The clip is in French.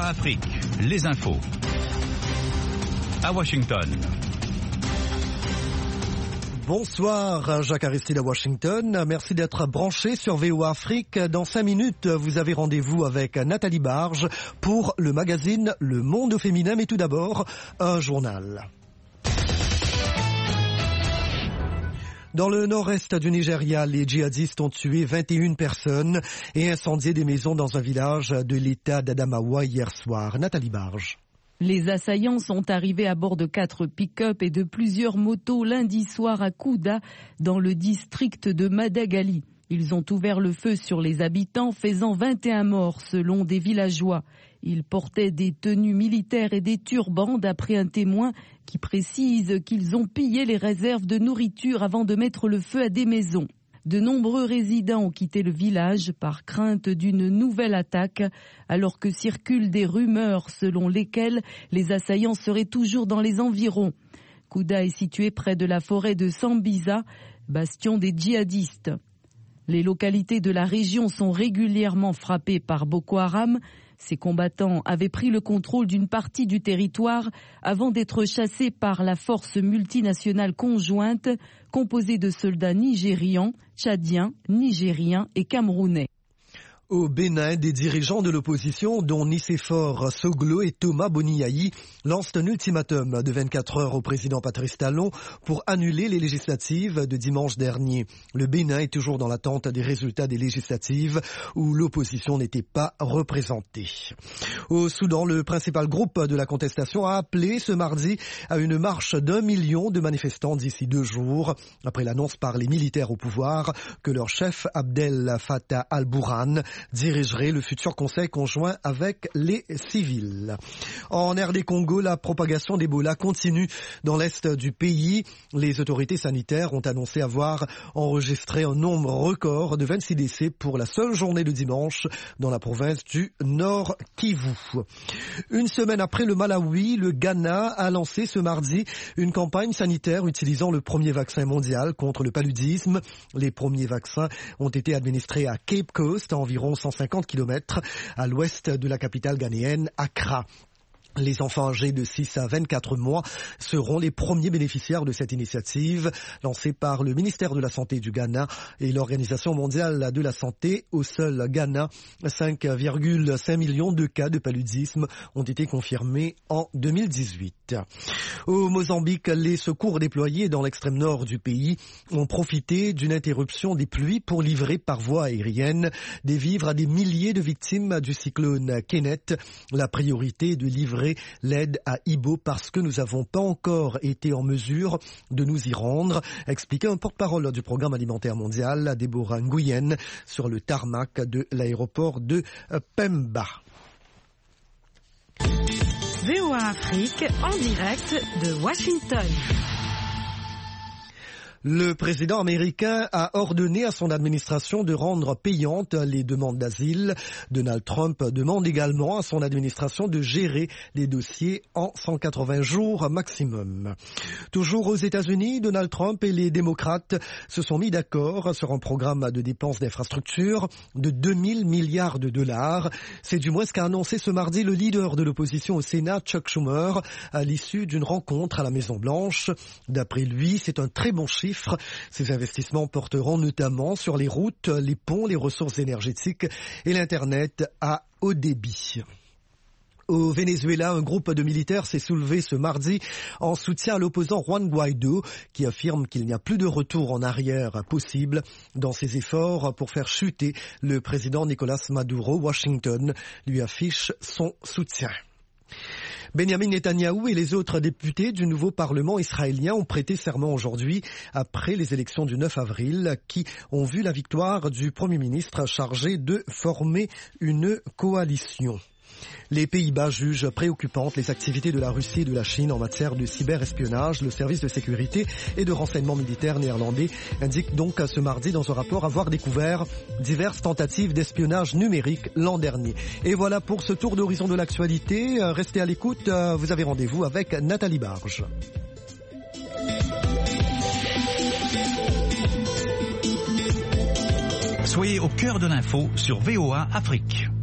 Afrique, les infos. À Washington. Bonsoir, Jacques Aristide à Washington. Merci d'être branché sur VOA Afrique. Dans 5 minutes, vous avez rendez-vous avec Nathalie Barge pour le magazine Le Monde féminin. Mais tout d'abord, un journal. Dans le nord-est du Nigeria, les djihadistes ont tué 21 personnes et incendié des maisons dans un village de l'État d'Adamawa hier soir. Nathalie Barge. Les assaillants sont arrivés à bord de 4 pick-up et de plusieurs motos lundi soir à Kouda, dans le district de Madagali. Ils ont ouvert le feu sur les habitants, faisant 21 morts selon des villageois. Ils portaient des tenues militaires et des turbans, d'après un témoin qui précise qu'ils ont pillé les réserves de nourriture avant de mettre le feu à des maisons. De nombreux résidents ont quitté le village par crainte d'une nouvelle attaque, alors que circulent des rumeurs selon lesquelles les assaillants seraient toujours dans les environs. Kouda est situé près de la forêt de Sambisa, bastion des djihadistes. Les localités de la région sont régulièrement frappées par Boko Haram. Ces combattants avaient pris le contrôle d'une partie du territoire avant d'être chassés par la force multinationale conjointe composée de soldats nigérians, tchadiens, nigériens et camerounais. Au Bénin, des dirigeants de l'opposition, dont Nicéphore Soglo et Thomas Boniaï, lancent un ultimatum de 24 heures au président Patrice Talon pour annuler les législatives de dimanche dernier. Le Bénin est toujours dans l'attente des résultats des législatives où l'opposition n'était pas représentée. Au Soudan, le principal groupe de la contestation a appelé ce mardi à une marche d'1 million de manifestants d'ici 2 jours, après l'annonce par les militaires au pouvoir que leur chef Abdel Fattah al-Burhan dirigerait le futur conseil conjoint avec les civils. En RD Congo, la propagation d'Ebola continue dans l'est du pays. Les autorités sanitaires ont annoncé avoir enregistré un nombre record de 26 décès pour la seule journée de dimanche dans la province du Nord Kivu. Une semaine après le Malawi, le Ghana a lancé ce mardi une campagne sanitaire utilisant le premier vaccin mondial contre le paludisme. Les premiers vaccins ont été administrés à Cape Coast, à environ 150 km à l'ouest de la capitale ghanéenne, Accra. Les enfants âgés de 6 à 24 mois seront les premiers bénéficiaires de cette initiative lancée par le ministère de la Santé du Ghana et l'Organisation mondiale de la santé. Au seul Ghana, 5,5 millions de cas de paludisme ont été confirmés en 2018. Au Mozambique, les secours déployés dans l'extrême nord du pays ont profité d'une interruption des pluies pour livrer par voie aérienne des vivres à des milliers de victimes du cyclone Kenneth. La priorité est de livrer l'aide à Ibo parce que nous n'avons pas encore été en mesure de nous y rendre, expliquait un porte-parole du Programme alimentaire mondial, Deborah Nguyen, sur le tarmac de l'aéroport de Pemba. VOA Afrique en direct de Washington. Le président américain a ordonné à son administration de rendre payantes les demandes d'asile. Donald Trump demande également à son administration de gérer les dossiers en 180 jours maximum. Toujours aux États-Unis, Donald Trump et les démocrates se sont mis d'accord sur un programme de dépenses d'infrastructure de 2000 milliards de dollars. C'est du moins ce qu'a annoncé ce mardi le leader de l'opposition au Sénat, Chuck Schumer, à l'issue d'une rencontre à la Maison-Blanche. D'après lui, c'est un très bon chiffre. Ces investissements porteront notamment sur les routes, les ponts, les ressources énergétiques et l'Internet à haut débit. Au Venezuela, un groupe de militaires s'est soulevé ce mardi en soutien à l'opposant Juan Guaido, qui affirme qu'il n'y a plus de retour en arrière possible dans ses efforts pour faire chuter le président Nicolás Maduro. Washington lui affiche son soutien. Benjamin Netanyahou et les autres députés du nouveau Parlement israélien ont prêté serment aujourd'hui après les élections du 9 avril qui ont vu la victoire du Premier ministre chargé de former une coalition. Les Pays-Bas jugent préoccupantes les activités de la Russie et de la Chine en matière de cyberespionnage. Le service de sécurité et de renseignement militaire néerlandais indique donc ce mardi dans un rapport avoir découvert diverses tentatives d'espionnage numérique l'an dernier. Et voilà pour ce tour d'horizon de l'actualité. Restez à l'écoute, vous avez rendez-vous avec Nathalie Barge. Soyez au cœur de l'info sur VOA Afrique.